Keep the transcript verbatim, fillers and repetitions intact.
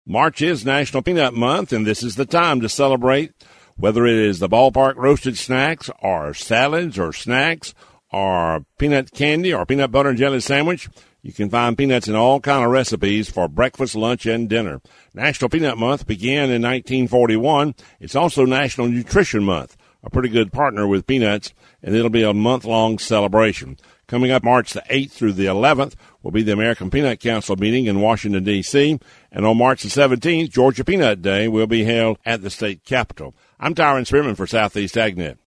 March is National Peanut Month, and this is the time to celebrate, whether it is the ballpark roasted snacks or salads or snacks or peanut candy or peanut butter and jelly sandwich. You can find peanuts in all kind of recipes for breakfast, lunch, and dinner. National Peanut Month began in nineteen forty-one. It's also National Nutrition Month, a pretty good partner with peanuts, and it'll be a month-long celebration. Coming up March the eighth through the eleventh will be the American Peanut Council meeting in Washington, D C, and on March the seventeenth, Georgia Peanut Day will be held at the state capitol. I'm Tyron Spearman for Southeast AgNet.